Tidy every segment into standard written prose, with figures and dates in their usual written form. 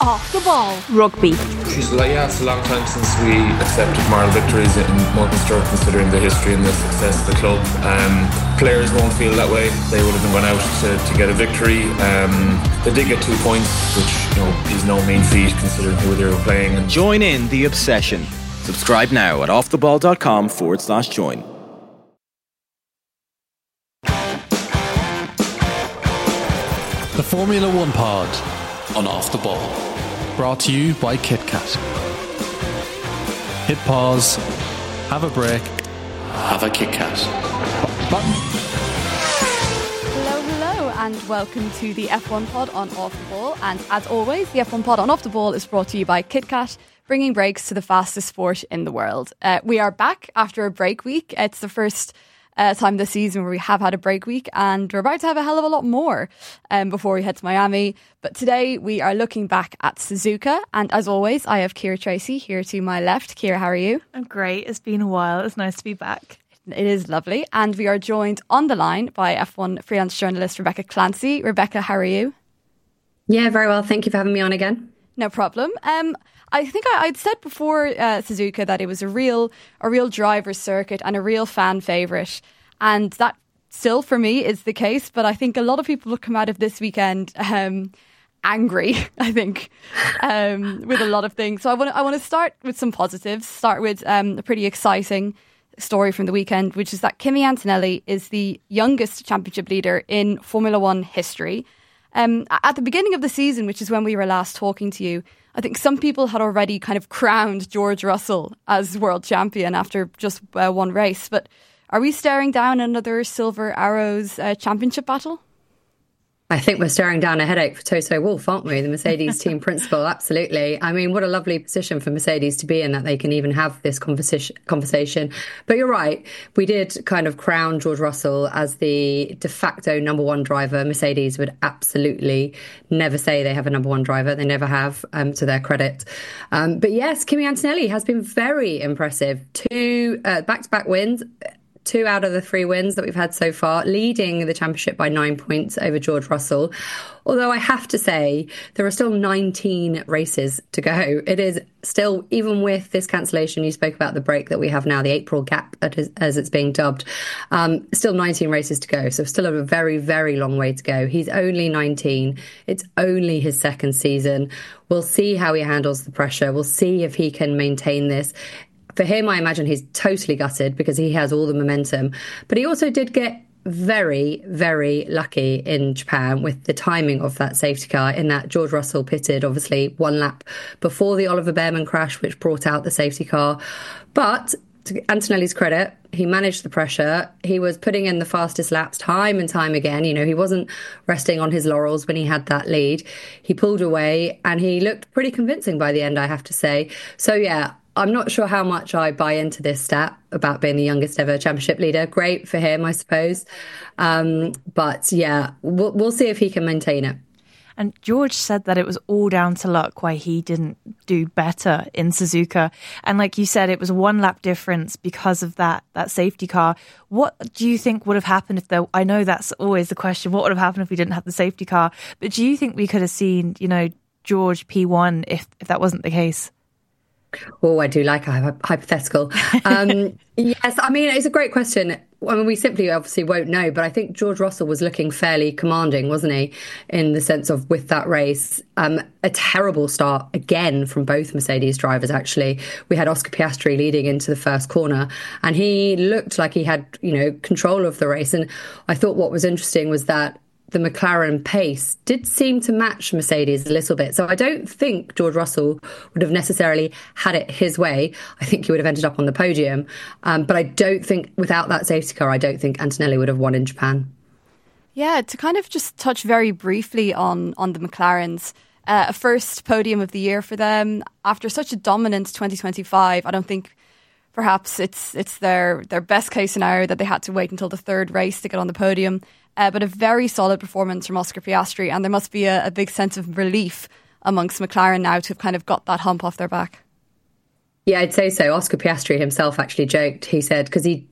Off the Ball Rugby. It's a long time since we accepted moral victories in Mullinster, considering the history and the success of the club. Players won't feel that way. They would have been going out to get a victory. They did get 2 points, which is no mean feat considering who they were playing. Join in the obsession. Subscribe now at offtheball.com/join. The Formula One Pod on Off the Ball. Brought to you by KitKat. Hit pause, have a break, have a KitKat. Button. Hello and welcome to the F1 Pod on Off the Ball. And as always, the F1 Pod on Off the Ball is brought to you by KitKat, bringing breaks to the fastest sport in the world. We are back after a break week. It's the first time this season where we have had a break week, and we're about to have a hell of a lot more before we head to Miami. But today we are looking back at Suzuka, and as always I have Ciara Tracy here to my left. Ciara, how are you? I'm great. It's been a while. It's nice to be back. It is lovely. And we are joined on the line by F1 freelance journalist Rebecca Clancy. Rebecca, how are you? Yeah, very well. Thank you for having me on again. No problem. I think I'd said before Suzuka that it was a real driver's circuit and a real fan favourite, and that still for me is the case. But I think a lot of people have come out of this weekend angry. I think with a lot of things. So I want to start with some positives. Start with a pretty exciting story from the weekend, which is that Kimi Antonelli is the youngest championship leader in Formula One history. At the beginning of the season, which is when we were last talking to you, I think some people had already kind of crowned George Russell as world champion after just one race. But are we staring down another Silver Arrows championship battle? I think we're staring down a headache for Toto Wolff, aren't we? The Mercedes team principal, absolutely. I mean, what a lovely position for Mercedes to be in, that they can even have this conversation. But you're right, we did kind of crown George Russell as the de facto number one driver. Mercedes would absolutely never say they have a number one driver. They never have, to their credit. But yes, Kimi Antonelli has been very impressive. 2 back-to-back wins. 2 out of the 3 wins that we've had so far, leading the championship by 9 points over George Russell. Although I have to say, there are still 19 races to go. It is still, even with this cancellation, you spoke about the break that we have now, the April gap, as it's being dubbed, still 19 races to go. So still a very, very long way to go. He's only 19. It's only his second season. We'll see how he handles the pressure. We'll see if he can maintain this. For him, I imagine he's totally gutted because he has all the momentum. But he also did get very, very lucky in Japan with the timing of that safety car, in that George Russell pitted, obviously, 1 lap before the Oliver Bearman crash, which brought out the safety car. But to Antonelli's credit, he managed the pressure. He was putting in the fastest laps time and time again. He wasn't resting on his laurels when he had that lead. He pulled away and he looked pretty convincing by the end, I have to say. So, yeah, I'm not sure how much I buy into this stat about being the youngest ever championship leader. Great for him, I suppose. But yeah, we'll see if he can maintain it. And George said that it was all down to luck why he didn't do better in Suzuka. And like you said, it was a 1 lap difference because of that safety car. What do you think would have happened if there... I know that's always the question. What would have happened if we didn't have the safety car? But do you think we could have seen, George P1 if that wasn't the case? Oh, I do like a hypothetical. Yes, I mean, it's a great question. I mean, we simply obviously won't know, but I think George Russell was looking fairly commanding, wasn't he, in the sense of with that race. A terrible start, again, from both Mercedes drivers, actually. We had Oscar Piastri leading into the first corner, and he looked like he had, control of the race. And I thought what was interesting was that the McLaren pace did seem to match Mercedes a little bit. So I don't think George Russell would have necessarily had it his way. I think he would have ended up on the podium. But I don't think, without that safety car, I don't think Antonelli would have won in Japan. Yeah, to kind of just touch very briefly on the McLarens, a first podium of the year for them. After such a dominant 2025, I don't think perhaps it's their best case scenario that they had to wait until the third race to get on the podium. But a very solid performance from Oscar Piastri, and there must be a big sense of relief amongst McLaren now to have kind of got that hump off their back. Yeah, I'd say so. Oscar Piastri himself actually joked. He said, because he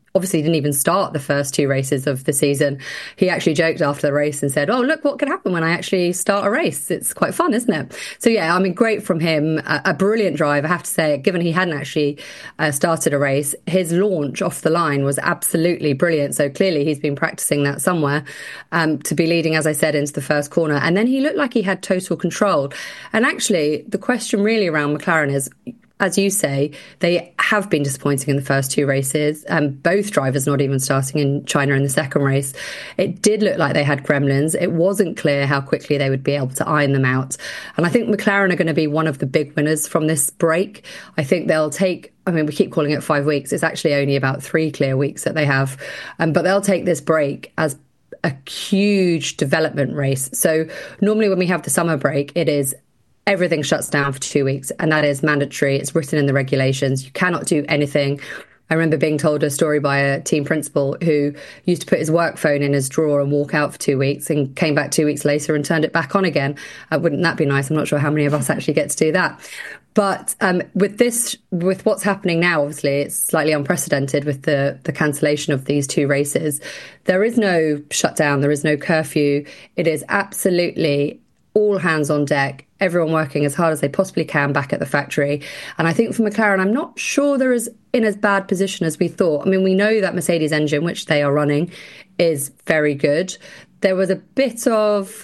obviously didn't even start the first 2 races of the season. He actually joked after the race and said, "Oh, look what could happen when I actually start a race. It's quite fun, isn't it?" So yeah, I mean, great from him. A brilliant drive, I have to say, given he hadn't actually started a race. His launch off the line was absolutely brilliant. So clearly he's been practicing that somewhere to be leading, as I said, into the first corner. And then he looked like he had total control. And actually, the question really around McLaren is, as you say, they have been disappointing in the first 2 races. Both drivers not even starting in China in the second race. It did look like they had gremlins. It wasn't clear how quickly they would be able to iron them out. And I think McLaren are going to be one of the big winners from this break. I think they'll take, I mean, we keep calling it 5 weeks. It's actually only about 3 clear weeks that they have. But they'll take this break as a huge development race. So normally when we have the summer break, it is everything shuts down for 2 weeks, and that is mandatory. It's written in the regulations. You cannot do anything. I remember being told a story by a team principal who used to put his work phone in his drawer and walk out for 2 weeks and came back 2 weeks later and turned it back on again. Wouldn't that be nice? I'm not sure how many of us actually get to do that. But with what's happening now, obviously, it's slightly unprecedented with the cancellation of these 2 races. There is no shutdown. There is no curfew. It is absolutely all hands on deck, everyone working as hard as they possibly can back at the factory. And I think for McLaren, I'm not sure they're in as bad position as we thought. I mean, we know that Mercedes engine, which they are running, is very good. There was a bit of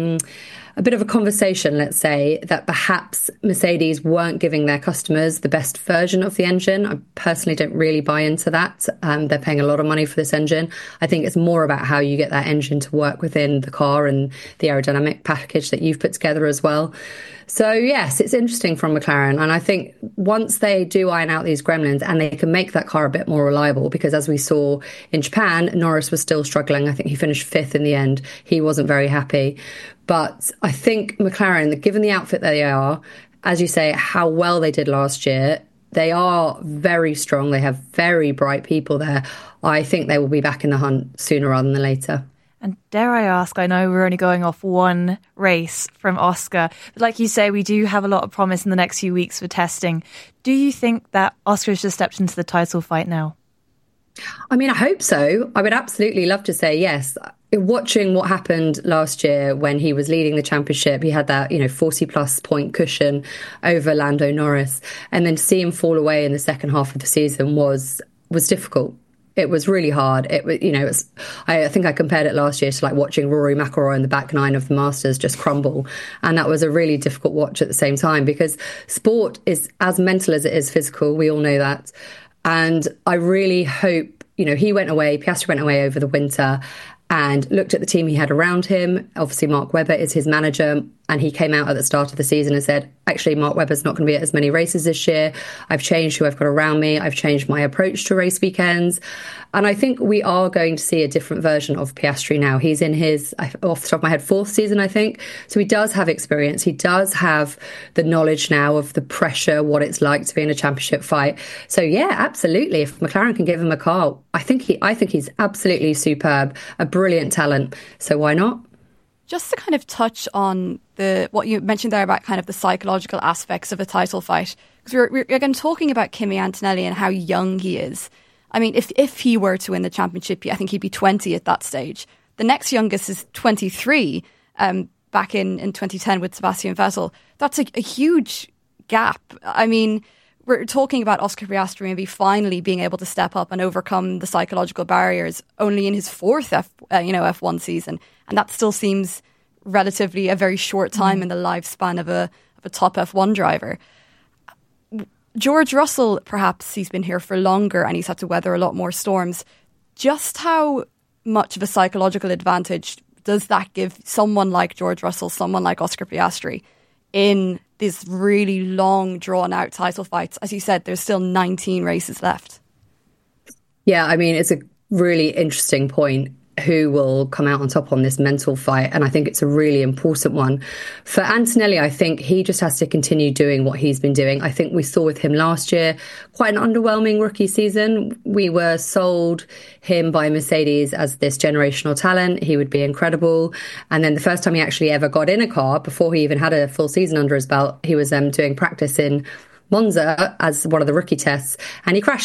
a conversation, let's say, that perhaps Mercedes weren't giving their customers the best version of the engine. I personally don't really buy into that. They're paying a lot of money for this engine. I think it's more about how you get that engine to work within the car and the aerodynamic package that you've put together as well. So yes, it's interesting from McLaren. And I think once they do iron out these gremlins and they can make that car a bit more reliable, because as we saw in Japan, Norris was still struggling. I think he finished 5th in the end. He wasn't very happy. But I think McLaren, given the outfit that they are, as you say, how well they did last year, they are very strong. They have very bright people there. I think they will be back in the hunt sooner rather than later. And dare I ask, I know we're only going off 1 race from Oscar, but like you say, we do have a lot of promise in the next few weeks for testing. Do you think that Oscar has just stepped into the title fight now? I mean, I hope so. I would absolutely love to say yes. Watching what happened last year when he was leading the championship, he had that, 40-plus point cushion over Lando Norris, and then to see him fall away in the second half of the season was difficult. It was really hard. I think I compared it last year to like watching Rory McIlroy in the back 9 of the Masters just crumble. And that was a really difficult watch at the same time, because sport is as mental as it is physical. We all know that. And I really hope, Piastri went away over the winter and looked at the team he had around him. Obviously, Mark Webber is his manager, and he came out at the start of the season and said, actually, Mark Webber's not going to be at as many races this year. I've changed who I've got around me. I've changed my approach to race weekends. And I think we are going to see a different version of Piastri now. He's in his, off the top of my head, 4th season, I think. So he does have experience. He does have the knowledge now of the pressure, what it's like to be in a championship fight. So yeah, absolutely. If McLaren can give him a car, I think he's absolutely superb, a brilliant talent. So why not? Just to kind of touch on what you mentioned there about kind of the psychological aspects of a title fight, because we're again talking about Kimi Antonelli and how young he is. I mean, if he were to win the championship, I think he'd be 20 at that stage. The next youngest is 23, back in 2010 with Sebastian Vettel. That's a huge gap. I mean, we're talking about Oscar Piastri maybe finally being able to step up and overcome the psychological barriers only in his 4th F1 season. And that still seems relatively a very short time in the lifespan of a top F1 driver. George Russell, perhaps he's been here for longer and he's had to weather a lot more storms. Just how much of a psychological advantage does that give someone like George Russell, someone like Oscar Piastri, in these really long, drawn-out title fights? As you said, there's still 19 races left. Yeah, I mean, it's a really interesting point. Who will come out on top on this mental fight? And I think it's a really important one. For Antonelli, I think he just has to continue doing what he's been doing. I think we saw with him last year quite an underwhelming rookie season. We were sold him by Mercedes as this generational talent. He would be incredible. And then the first time he actually ever got in a car, before he even had a full season under his belt, he was doing practice in Monza as one of the rookie tests, and he crashed it.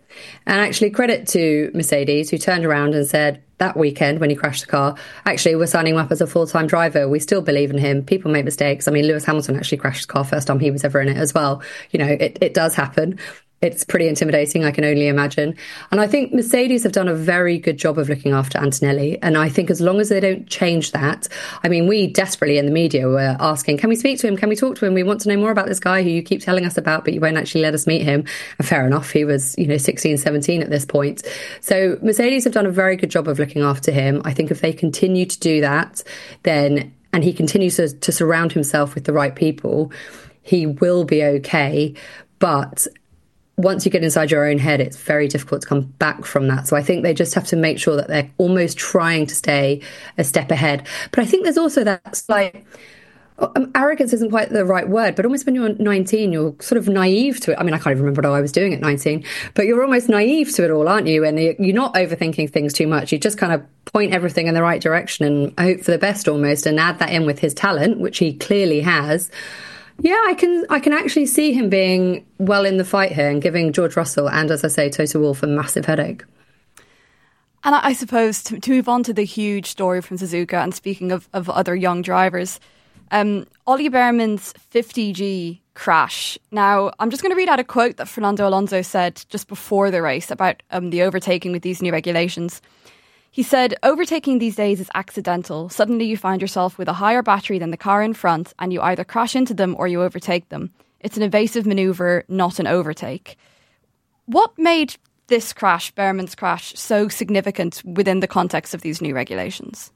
And actually, credit to Mercedes, who turned around and said that weekend when he crashed the car, actually, we're signing him up as a full-time driver. We still believe in him. People make mistakes. I mean, Lewis Hamilton actually crashed his car first time he was ever in it as well. You know, it does happen. It's pretty intimidating, I can only imagine. And I think Mercedes have done a very good job of looking after Antonelli. And I think as long as they don't change that, I mean, we desperately in the media were asking, can we speak to him? Can we talk to him? We want to know more about this guy who you keep telling us about, but you won't actually let us meet him. And fair enough, he was, 16, 17 at this point. So Mercedes have done a very good job of looking after him. I think if they continue to do that, then, and he continues to surround himself with the right people, he will be okay. But once you get inside your own head, it's very difficult to come back from that. So I think they just have to make sure that they're almost trying to stay a step ahead. But I think there's also that slight arrogance isn't quite the right word, but almost when you're 19, you're sort of naive to it. I mean, I can't even remember what I was doing at 19, but you're almost naive to it all, aren't you? And you're not overthinking things too much. You just kind of point everything in the right direction and hope for the best almost, and add that in with his talent, which he clearly has. Yeah, I can actually see him being well in the fight here and giving George Russell and, as I say, Toto Wolff a massive headache. And I suppose to move on to the huge story from Suzuka, and speaking of other young drivers, Ollie Behrman's 50G crash. Now, I'm just going to read out a quote that Fernando Alonso said just before the race about the overtaking with these new regulations. He said, overtaking these days is accidental. Suddenly you find yourself with a higher battery than the car in front and you either crash into them or you overtake them. It's an evasive manoeuvre, not an overtake. What made this crash, Behrman's crash, so significant within the context of these new regulations?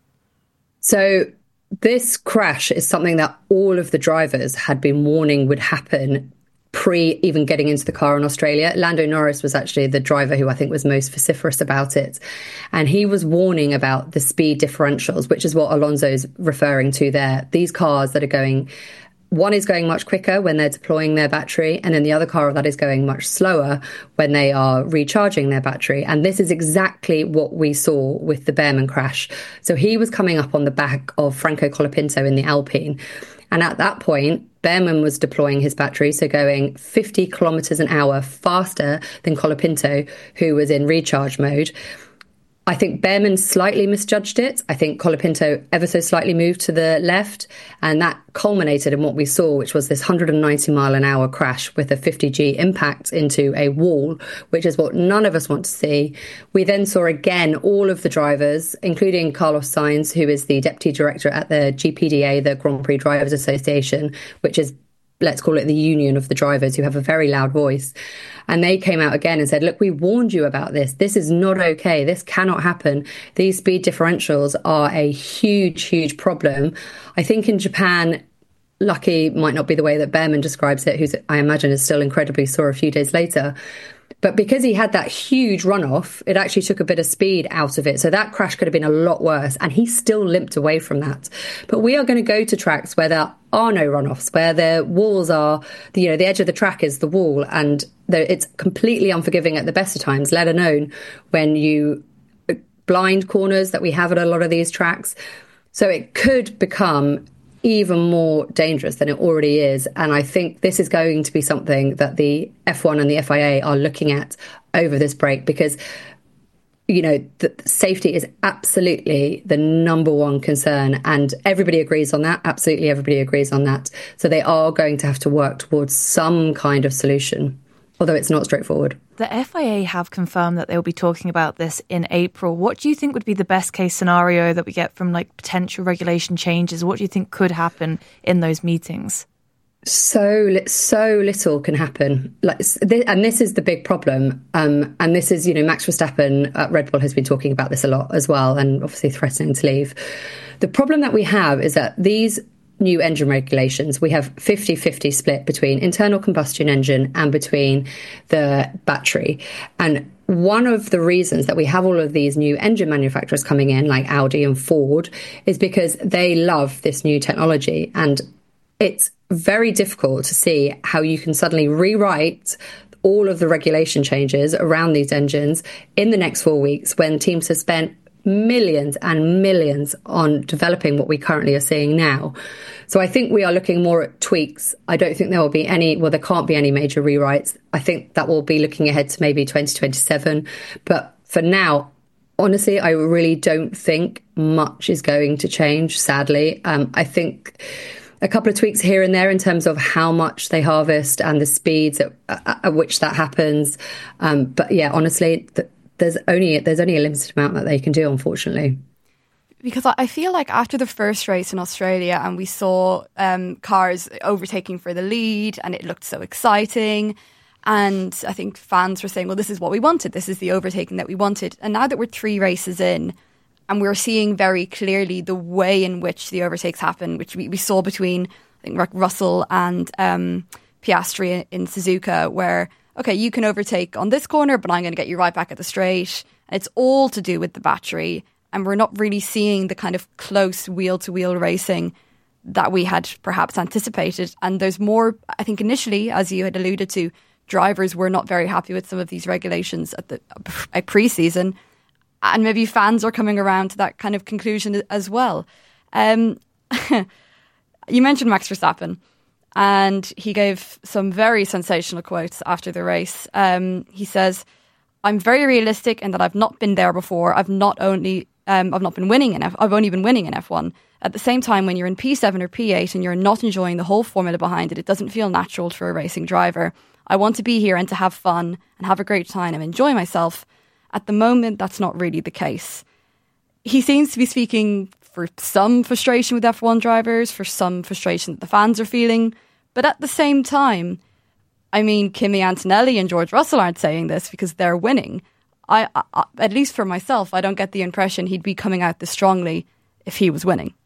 So this crash is something that all of the drivers had been warning would happen pre even getting into the car in Australia. Lando Norris was actually the driver who I think was most vociferous about it. And he was warning about the speed differentials, which is what Alonso's referring to there. These cars that are going, one is going much quicker when they're deploying their battery, and then the other car that is going much slower when they are recharging their battery. And this is exactly what we saw with the Behrman crash. So he was coming up on the back of Franco Colapinto in the Alpine. And at that point, Behrman was deploying his battery, so going 50 kilometers an hour faster than Colapinto, who was in recharge mode. I think Behrman slightly misjudged it. I think Colapinto ever so slightly moved to the left, and that culminated in what we saw, which was this 190 mile an hour crash with a 50G impact into a wall, which is what none of us want to see. We then saw again all of the drivers, including Carlos Sainz, who is the deputy director at the GPDA, the Grand Prix Drivers Association, which is, let's call it the union of the drivers who have a very loud voice. And they came out again and said, look, we warned you about this. This is not okay. This cannot happen. These speed differentials are a huge, huge problem. I think in Japan, lucky might not be the way that Behrman describes it, who's, I imagine, is still incredibly sore a few days later. But because he had that huge runoff, it actually took a bit of speed out of it. So that crash could have been a lot worse. And he still limped away from that. But we are going to go to tracks where there are no runoffs, where the walls are, the edge of the track is the wall. And it's completely unforgiving at the best of times, let alone when you blind corners that we have at a lot of these tracks. So it could become even more dangerous than it already is. And I think this is going to be something that the F1 and the FIA are looking at over this break, because, the safety is absolutely the number one concern. And everybody agrees on that. Absolutely everybody agrees on that. So they are going to have to work towards some kind of solution, although it's not straightforward. The FIA have confirmed that they'll be talking about this in April. What do you think would be the best case scenario that we get from potential regulation changes? What do you think could happen in those meetings? So little can happen. And this is the big problem. And this is, Max Verstappen at Red Bull has been talking about this a lot as well, and obviously threatening to leave. The problem that we have is that these new engine regulations, we have 50-50 split between internal combustion engine and between the battery. And one of the reasons that we have all of these new engine manufacturers coming in, like Audi and Ford, is because they love this new technology. And it's very difficult to see how you can suddenly rewrite all of the regulation changes around these engines in the next 4 weeks when teams have spent millions and millions on developing what we currently are seeing now. So I think we are looking more at tweaks. I don't think there will be there can't be any major rewrites. I think that will be looking ahead to maybe 2027. But for now, honestly, I really don't think much is going to change, sadly. I think a couple of tweaks here and there in terms of how much they harvest and the speeds at which that happens. But yeah, honestly, there's only a limited amount that they can do, unfortunately. Because I feel like after the first race in Australia and we saw cars overtaking for the lead and it looked so exciting, and I think fans were saying, well, this is what we wanted. This is the overtaking that we wanted. And now that we're 3 races in and we're seeing very clearly the way in which the overtakes happen, which we saw between, I think, Russell and Piastri in Suzuka, where, okay, you can overtake on this corner, but I'm going to get you right back at the straight. And it's all to do with the battery. And we're not really seeing the kind of close wheel-to-wheel racing that we had perhaps anticipated. And there's more, I think initially, as you had alluded to, drivers were not very happy with some of these regulations at pre-season. And maybe fans are coming around to that kind of conclusion as well. You mentioned Max Verstappen, and he gave some very sensational quotes after the race. He says, "I'm very realistic in that I've not been there before. I've only been winning in F1. At the same time, when you're in P7 or P8 and you're not enjoying the whole formula behind it, it doesn't feel natural for a racing driver. I want to be here and to have fun and have a great time and enjoy myself. At the moment, that's not really the case." He seems to be speaking for some frustration with F1 drivers, for some frustration that the fans are feeling. But at the same time, I mean, Kimi Antonelli and George Russell aren't saying this because they're winning. I at least for myself, I don't get the impression he'd be coming out this strongly if he was winning.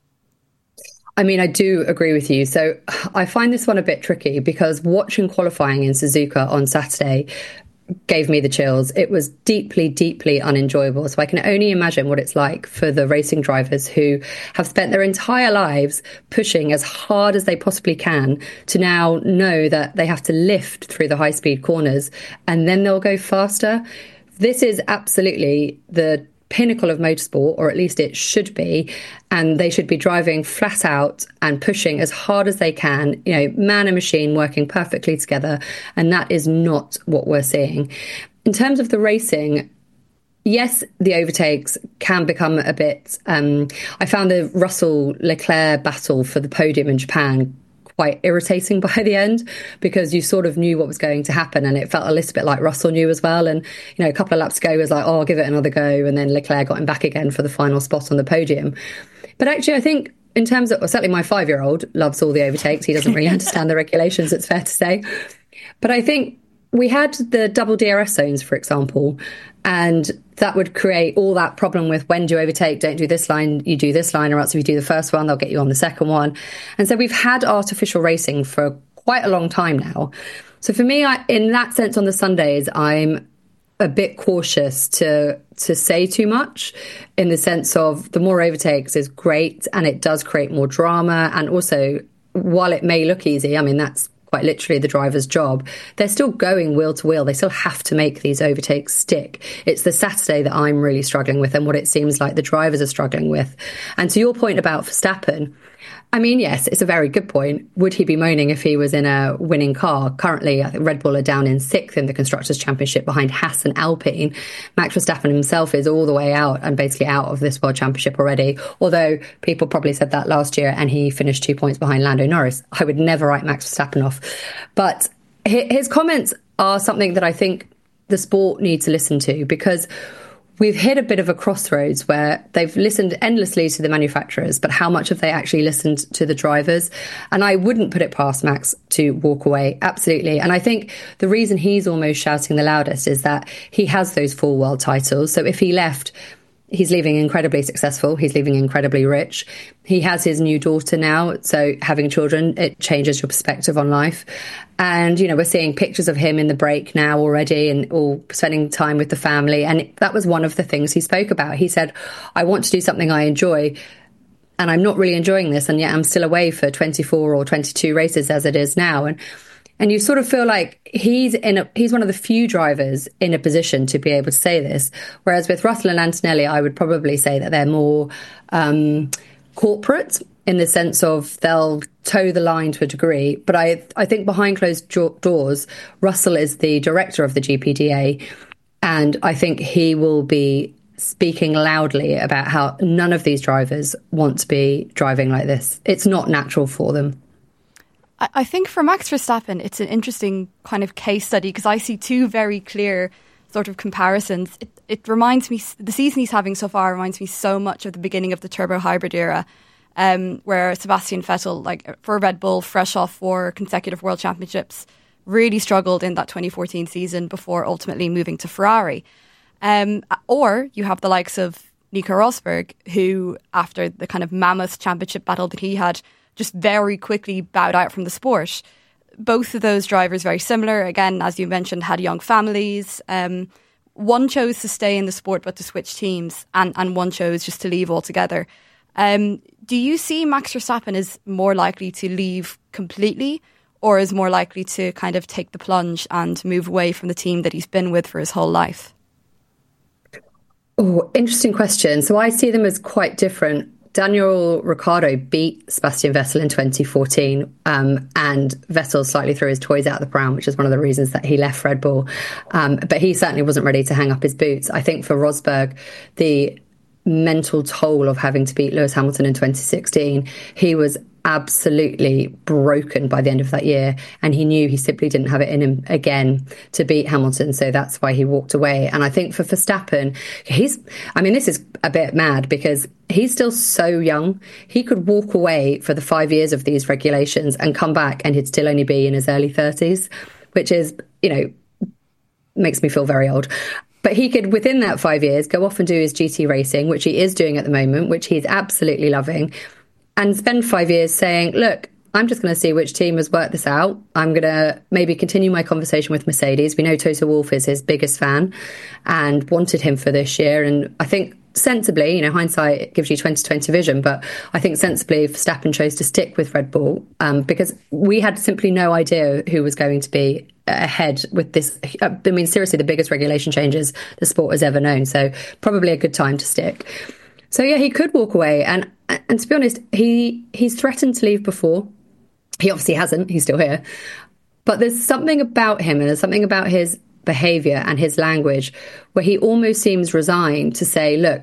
I mean, I do agree with you. So I find this one a bit tricky because watching qualifying in Suzuka on Saturday gave me the chills. It was deeply, deeply unenjoyable. So I can only imagine what it's like for the racing drivers who have spent their entire lives pushing as hard as they possibly can to now know that they have to lift through the high-speed corners and then they'll go faster. This is absolutely the pinnacle of motorsport, or at least it should be, and they should be driving flat out and pushing as hard as they can, man and machine working perfectly together, and that is not what we're seeing. In terms of the racing, yes, the overtakes can become a bit I found the Russell-Leclerc battle for the podium in Japan quite irritating by the end, because you sort of knew what was going to happen, and it felt a little bit like Russell knew as well. And a couple of laps ago was like, oh, I'll give it another go, and then Leclerc got him back again for the final spot on the podium. But actually, I think in terms of, certainly my 5-year-old loves all the overtakes. He doesn't really understand the regulations, it's fair to say. But I think we had the double DRS zones, for example, and that would create all that problem with when do you overtake, don't do this line, you do this line, or else if you do the first one, they'll get you on the second one. And so we've had artificial racing for quite a long time now. So for me, in that sense, on the Sundays, I'm a bit cautious to say too much, in the sense of the more overtakes is great and it does create more drama. And also, while it may look easy, I mean, that's quite literally the driver's job, they're still going wheel to wheel. They still have to make these overtakes stick. It's the Saturday that I'm really struggling with, and what it seems like the drivers are struggling with. And to your point about Verstappen, I mean, yes, it's a very good point. Would he be moaning if he was in a winning car? Currently, I think Red Bull are down in 6th in the Constructors' Championship behind Haas and Alpine. Max Verstappen himself is all the way out and basically out of this World Championship already, although people probably said that last year and he finished 2 points behind Lando Norris. I would never write Max Verstappen off. But his comments are something that I think the sport needs to listen to, because we've hit a bit of a crossroads where they've listened endlessly to the manufacturers, but how much have they actually listened to the drivers? And I wouldn't put it past Max to walk away. Absolutely. And I think the reason he's almost shouting the loudest is that he has those 4 world titles. So if he left, he's leaving incredibly successful. He's leaving incredibly rich. He has his new daughter now. So having children, it changes your perspective on life. And, we're seeing pictures of him in the break now already, and all spending time with the family. And that was one of the things he spoke about. He said, I want to do something I enjoy, and I'm not really enjoying this. And yet I'm still away for 24 or 22 races as it is now. And And you sort of feel like he's one of the few drivers in a position to be able to say this. Whereas with Russell and Antonelli, I would probably say that they're more corporate in the sense of they'll toe the line to a degree. But I think behind closed doors, Russell is the director of the GPDA. And I think he will be speaking loudly about how none of these drivers want to be driving like this. It's not natural for them. I think for Max Verstappen, it's an interesting kind of case study because I see two very clear sort of comparisons. It reminds me, the season he's having so far reminds me so much of the beginning of the turbo hybrid era, where Sebastian Vettel, like for Red Bull, fresh off 4 consecutive world championships, really struggled in that 2014 season before ultimately moving to Ferrari. Or you have the likes of Nico Rosberg, who after the kind of mammoth championship battle that he had, just very quickly bowed out from the sport. Both of those drivers very similar. Again, as you mentioned, had young families. One chose to stay in the sport but to switch teams, and one chose just to leave altogether. Do you see Max Verstappen as more likely to leave completely, or is more likely to kind of take the plunge and move away from the team that he's been with for his whole life? Oh, interesting question. So I see them as quite different. Daniel Ricciardo beat Sebastian Vettel in 2014, and Vettel slightly threw his toys out of the pram, which is one of the reasons that he left Red Bull. But he certainly wasn't ready to hang up his boots. I think for Rosberg, the mental toll of having to beat Lewis Hamilton in 2016, he was absolutely broken by the end of that year, and he knew he simply didn't have it in him again to beat Hamilton, so that's why he walked away. And I think for Verstappen, this is a bit mad because he's still so young. He could walk away for the 5 years of these regulations and come back and he'd still only be in his early 30s, which is, makes me feel very old. But he could, within that 5 years, go off and do his GT racing, which he is doing at the moment, which he's absolutely loving, and spend 5 years saying, look, I'm just going to see which team has worked this out. I'm going to maybe continue my conversation with Mercedes. We know Toto Wolff is his biggest fan and wanted him for this year. And I think sensibly, hindsight gives you 20/20 vision, but I think sensibly Verstappen chose to stick with Red Bull because we had simply no idea who was going to be ahead with this. Seriously, the biggest regulation changes the sport has ever known. So probably a good time to stick. So yeah, he could walk away. And to be honest, he's threatened to leave before. He obviously hasn't. He's still here. But there's something about him and there's something about his behaviour and his language where he almost seems resigned to say, look,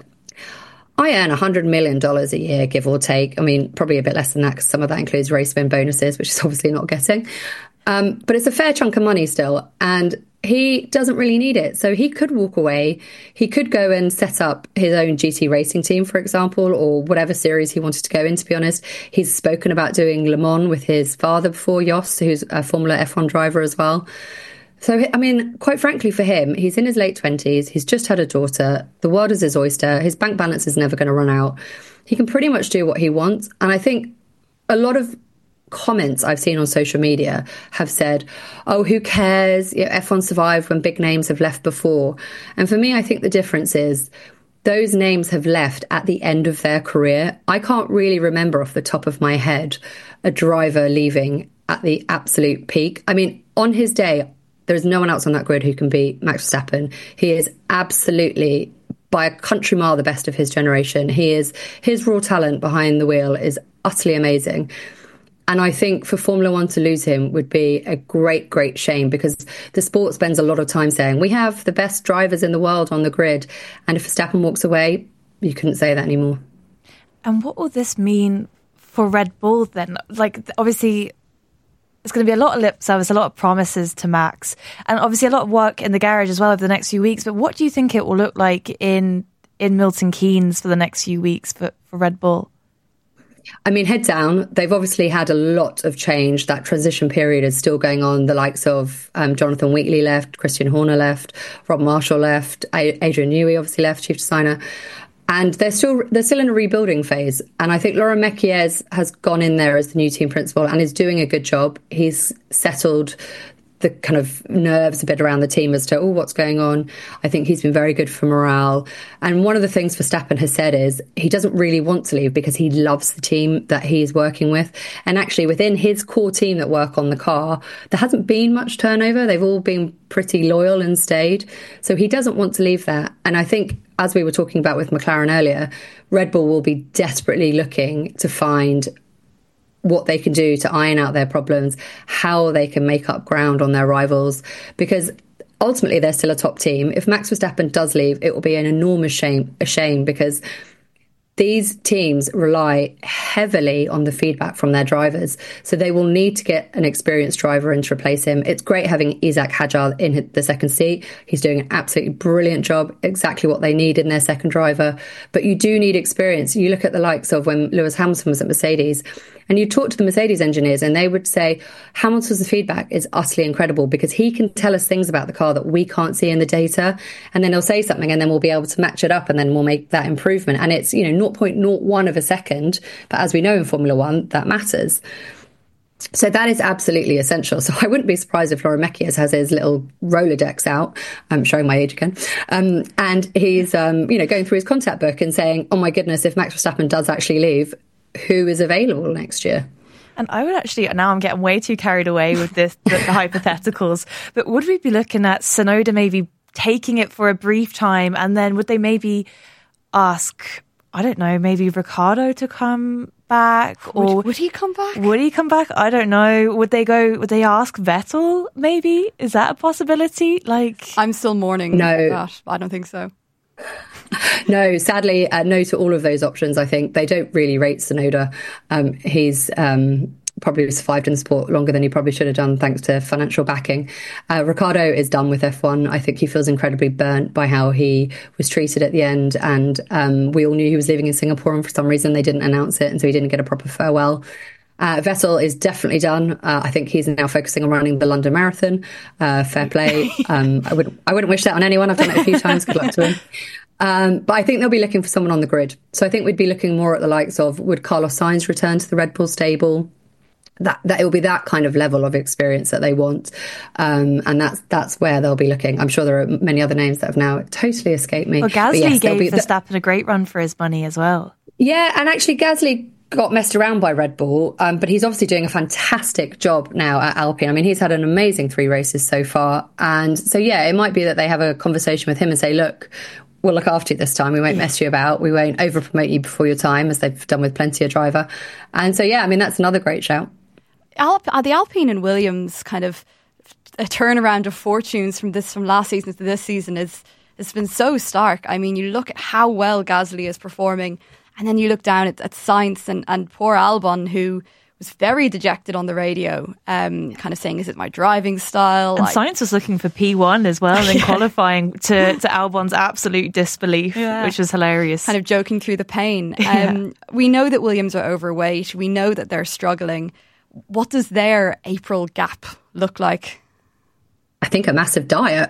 I earn $100 million a year, give or take. Probably a bit less than that because some of that includes race win bonuses, which is obviously not getting. But it's a fair chunk of money still. And he doesn't really need it. So he could walk away. He could go and set up his own GT racing team, for example, or whatever series he wanted to go in, to be honest. He's spoken about doing Le Mans with his father before, Jos, who's a Formula F1 driver as well. So, quite frankly, for him, he's in his late 20s. He's just had a daughter. The world is his oyster. His bank balance is never going to run out. He can pretty much do what he wants. And I think a lot of comments I've seen on social media have said, oh, who cares? F1 survived when big names have left before. And for me, I think the difference is those names have left at the end of their career. I can't really remember off the top of my head a driver leaving at the absolute peak. On his day, there's no one else on that grid who can beat Max Verstappen. He is absolutely, by a country mile, the best of his generation. His raw talent behind the wheel is utterly amazing. And I think for Formula One to lose him would be a great, great shame because the sport spends a lot of time saying we have the best drivers in the world on the grid. And if Verstappen walks away, you couldn't say that anymore. And what will this mean for Red Bull then? Obviously, it's going to be a lot of lip service, a lot of promises to Max, and obviously a lot of work in the garage as well over the next few weeks. But what do you think it will look like in Milton Keynes for the next few weeks for Red Bull? Head down. They've obviously had a lot of change. That transition period is still going on. The likes of Jonathan Wheatley left, Christian Horner left, Rob Marshall left, Adrian Newey obviously left, chief designer. And they're still in a rebuilding phase. And I think Laurent Mekies has gone in there as the new team principal and is doing a good job. He's settled the kind of nerves a bit around the team as to, what's going on. I think he's been very good for morale. And one of the things Verstappen has said is he doesn't really want to leave because he loves the team that he is working with. And actually within his core team that work on the car, there hasn't been much turnover. They've all been pretty loyal and stayed. So he doesn't want to leave that. And I think, as we were talking about with McLaren earlier, Red Bull will be desperately looking to find what they can do to iron out their problems, how they can make up ground on their rivals, because ultimately they're still a top team. If Max Verstappen does leave, it will be an enormous shame because these teams rely heavily on the feedback from their drivers. So they will need to get an experienced driver in to replace him. It's great having Isaac Hadjar in the second seat. He's doing an absolutely brilliant job, exactly what they need in their second driver. But you do need experience. You look at the likes of when Lewis Hamilton was at Mercedes, and you talk to the Mercedes engineers and they would say Hamilton's feedback is utterly incredible because he can tell us things about the car that we can't see in the data. And then he'll say something and then we'll be able to match it up and then we'll make that improvement. And it's, 0.01 of a second. But as we know in Formula One, that matters. So that is absolutely essential. So I wouldn't be surprised if Laurent Mekies has his little Rolodex out. I'm showing my age again. And he's, going through his contact book and saying, oh my goodness, if Max Verstappen does actually leave, who is available next year? And I would actually, now I'm getting way too carried away with the hypotheticals, but would we be looking at Tsunoda maybe taking it for a brief time and then would they maybe ask, I don't know, maybe Ricciardo to come back? Or would he come back? Would he come back? I don't know. Would they ask Vettel maybe? Is that a possibility? I'm still mourning that. I don't think so. No, sadly, no to all of those options. I think they don't really rate Tsunoda. He's probably survived in the sport longer than he probably should have done, thanks to financial backing. Ricciardo is done with F1. I think he feels incredibly burnt by how he was treated at the end. And we all knew he was leaving in Singapore, and for some reason they didn't announce it, and so he didn't get a proper farewell. Vettel is definitely done. I think he's now focusing on running the London Marathon. Fair play. I wouldn't wish that on anyone. I've done it a few times. Good luck to him. But I think they'll be looking for someone on the grid. So I think we'd be looking more at the likes of, would Carlos Sainz return to the Red Bull stable? That it will be that kind of level of experience that they want. And that's where they'll be looking. I'm sure there are many other names that have now totally escaped me. Well, Gasly gave Verstappen a great run for his money as well. Yeah, and actually Gasly got messed around by Red Bull, but he's obviously doing a fantastic job now at Alpine. I mean, he's had an amazing 3 races so far. And so, it might be that they have a conversation with him and say, look, we'll look after you this time. We won't mess you about. We won't over-promote you before your time, as they've done with plenty of driver. And so, that's another great shout. The Alpine and Williams kind of a turnaround of fortunes from last season to this season it's been so stark. I mean, you look at how well Gasly is performing, and then you look down at Sainz and poor Albon, who was very dejected on the radio, kind of saying, is it my driving style? And Sainz was looking for P1 as well in qualifying to Albon's absolute disbelief, which was hilarious. Kind of joking through the pain. We know that Williams are overweight. We know that they're struggling. What does their April gap look like? I think a massive diet.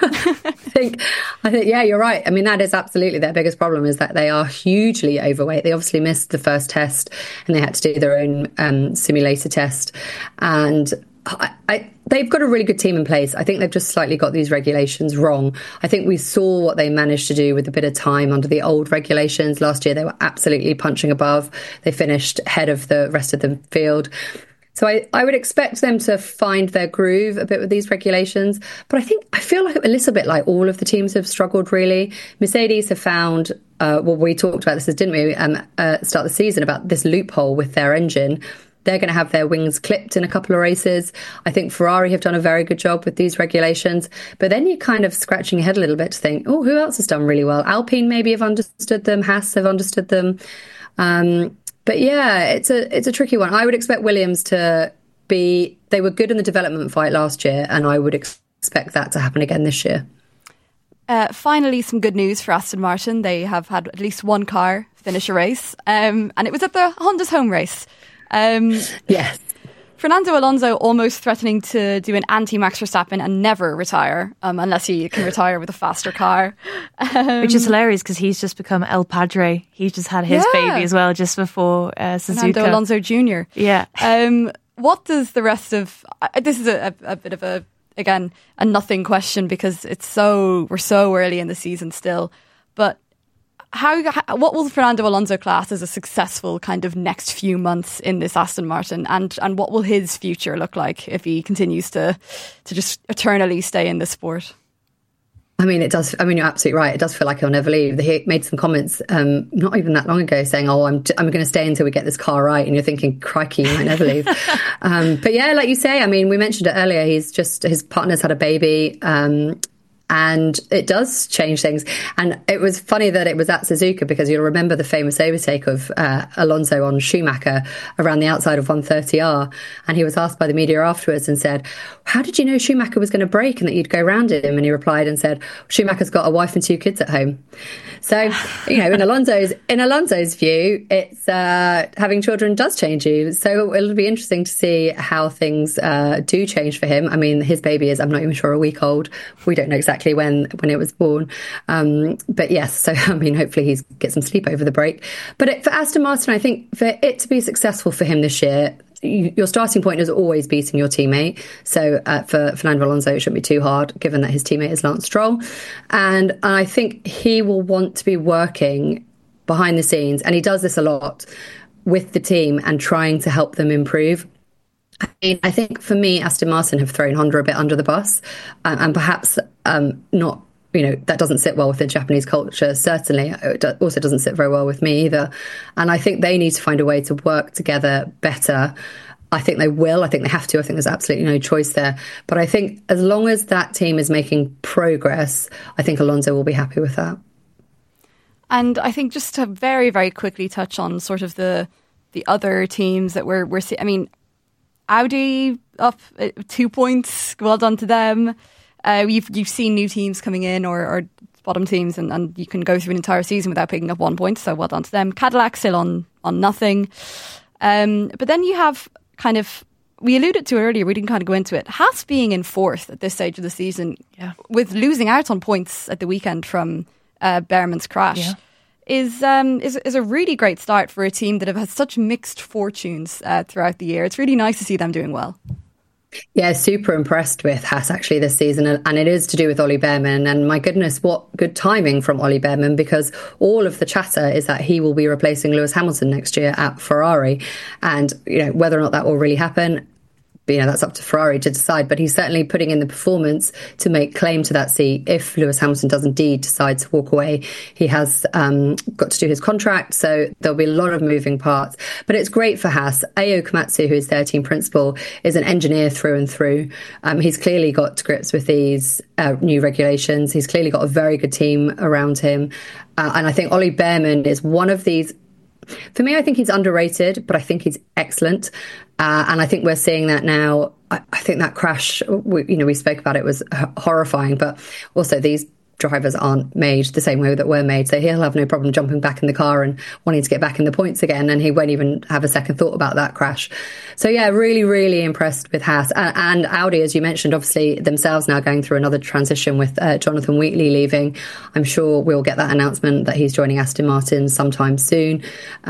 I think, you're right. I mean, that is absolutely their biggest problem, is that they are hugely overweight. They obviously missed the first test and they had to do their own simulator test. And they've got a really good team in place. I think they've just slightly got these regulations wrong. I think we saw what they managed to do with a bit of time under the old regulations. Last year, they were absolutely punching above. They finished ahead of the rest of the field. So I would expect them to find their groove a bit with these regulations. But I feel like a little bit like all of the teams have struggled, really. Mercedes have found, we talked about this, didn't we, start the season, about this loophole with their engine. They're going to have their wings clipped in a couple of races. I think Ferrari have done a very good job with these regulations. But then you're kind of scratching your head a little bit to think, who else has done really well? Alpine maybe have understood them. Haas have understood them. But it's a tricky one. I would expect Williams they were good in the development fight last year, and I would expect that to happen again this year. Finally, some good news for Aston Martin. They have had at least one car finish a race, and it was at the Honda's home race. Yes. Fernando Alonso almost threatening to do an anti-Max Verstappen and never retire, unless he can retire with a faster car. Which is hilarious because he's just become El Padre. He's just had his baby as well just before Suzuka. Fernando Alonso Jr. Yeah. What does the rest of... this is a bit of a again, a nothing question because we're so early in the season still. But what will Fernando Alonso class as a successful kind of next few months in this Aston Martin, and what will his future look like if he continues to just eternally stay in the sport? I mean, it does. I mean, you're absolutely right. It does feel like he'll never leave. He made some comments not even that long ago saying, "Oh, I'm going to stay until we get this car right." And you're thinking, "Crikey, you might never leave." But yeah, like you say, I mean, we mentioned it earlier. His partner's had a baby. And it does change things. And it was funny that it was at Suzuka, because you'll remember the famous overtake of Alonso on Schumacher around the outside of 130R. And he was asked by the media afterwards and said, "How did you know Schumacher was going to brake and that you'd go round him?" And he replied and said, "Schumacher's got a wife and 2 kids at home." So, in Alonso's view, it's having children does change you. So it'll be interesting to see how things do change for him. I mean, his baby is, I'm not even sure, a week old. We don't know exactly when it was born. But yes, so I mean, hopefully he gets some sleep over the break. But for Aston Martin, I think for it to be successful for him this year, your starting point is always beating your teammate. So for Fernando Alonso, it shouldn't be too hard, given that his teammate is Lance Stroll. And I think he will want to be working behind the scenes, and he does this a lot with the team and trying to help them improve. I mean, I think for me, Aston Martin have thrown Honda a bit under the bus, and perhaps not. That doesn't sit well with the Japanese culture. Certainly, it also doesn't sit very well with me either. And I think they need to find a way to work together better. I think they will. I think they have to. I think there's absolutely no choice there. But I think as long as that team is making progress, I think Alonso will be happy with that. And I think just to very, very quickly touch on sort of the other teams that we're seeing. I mean, Audi up 2 points. Well done to them. You've seen new teams coming in or bottom teams, and you can go through an entire season without picking up 1 point. So well done to them. Cadillac still on nothing. But then you have kind of, we alluded to it earlier, we didn't kind of go into it, Haas being in fourth at this stage of the season, with losing out on points at the weekend from Behrman's crash, is a really great start for a team that have had such mixed fortunes throughout the year. It's really nice to see them doing well. Yeah, super impressed with Haas actually this season, and it is to do with Ollie Behrman. And my goodness, what good timing from Ollie Behrman, because all of the chatter is that he will be replacing Lewis Hamilton next year at Ferrari. And whether or not that will really happen, that's up to Ferrari to decide, but he's certainly putting in the performance to make claim to that seat if Lewis Hamilton does indeed decide to walk away. He has got to do his contract, so there'll be a lot of moving parts. But it's great for Haas. Ayo Komatsu, who is their team principal, is an engineer through and through. He's clearly got to grips with these new regulations. He's clearly got a very good team around him. And I think Ollie Behrman is one of these. For me, I think he's underrated, but I think he's excellent. And I think we're seeing that now. I think that crash, we spoke about it, was horrifying, but also these drivers aren't made the same way that we're made. So he'll have no problem jumping back in the car and wanting to get back in the points again. And he won't even have a second thought about that crash. So yeah, really, really impressed with Haas. And Audi, as you mentioned, obviously themselves now going through another transition with Jonathan Wheatley leaving. I'm sure we'll get that announcement that he's joining Aston Martin sometime soon.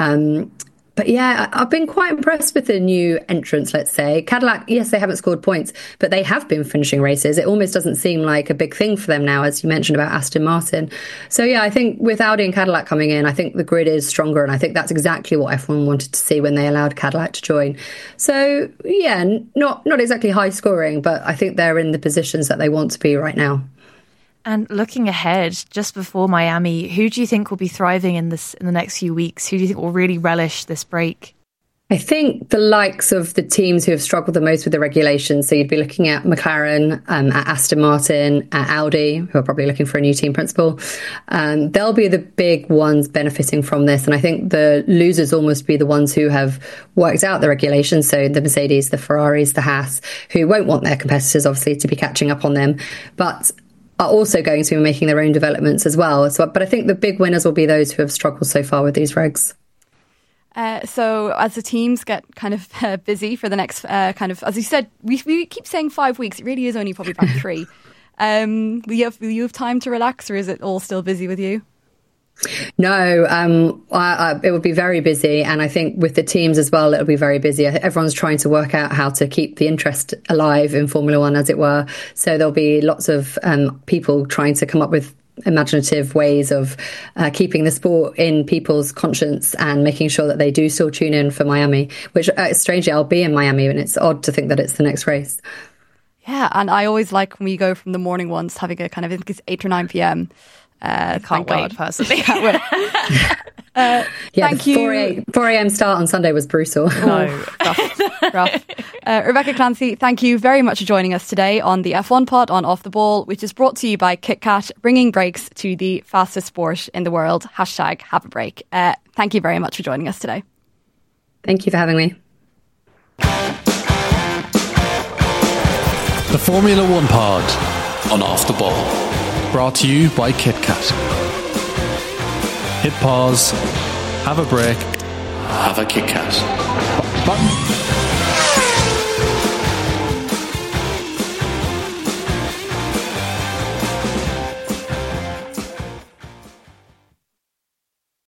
But yeah, I've been quite impressed with the new entrants, let's say. Cadillac, yes, they haven't scored points, but they have been finishing races. It almost doesn't seem like a big thing for them now, as you mentioned about Aston Martin. So yeah, I think with Audi and Cadillac coming in, I think the grid is stronger, and I think that's exactly what F1 wanted to see when they allowed Cadillac to join. So yeah, not exactly high scoring, but I think they're in the positions that they want to be right now. And looking ahead, just before Miami, who do you think will be thriving in the next few weeks? Who do you think will really relish this break? I think the likes of the teams who have struggled the most with the regulations. So you'd be looking at McLaren, at Aston Martin, at Audi, who are probably looking for a new team principal. They'll be the big ones benefiting from this. And I think the losers almost be the ones who have worked out the regulations. So the Mercedes, the Ferraris, the Haas, who won't want their competitors, obviously, to be catching up on them. But are also going to be making their own developments as well. So, but I think the big winners will be those who have struggled so far with these regs. So as the teams get kind of busy for the next kind of, as you said, we keep saying 5 weeks. It really is only probably about 3. Will you have time to relax, or is it all still busy with you? No, it would be very busy. And I think with the teams as well, it'll be very busy. Everyone's trying to work out how to keep the interest alive in Formula One, as it were. So there'll be lots of people trying to come up with imaginative ways of keeping the sport in people's conscience and making sure that they do still tune in for Miami, which strangely I'll be in Miami, and it's odd to think that it's the next race. Yeah, and I always like when we go from the morning ones, having a kind of, I think it's 8 or 9 p.m. I can't wait, personally. Thank you. 4 a.m. start on Sunday was brutal. No, rough. Rebecca Clancy, thank you very much for joining us today on the F1 pod on Off the Ball, which is brought to you by KitKat, bringing breaks to the fastest sport in the world. # have a break. Thank you very much for joining us today. Thank you for having me. The Formula One pod on Off the Ball. Brought to you by KitKat. Hit pause, have a break, have a KitKat. Button.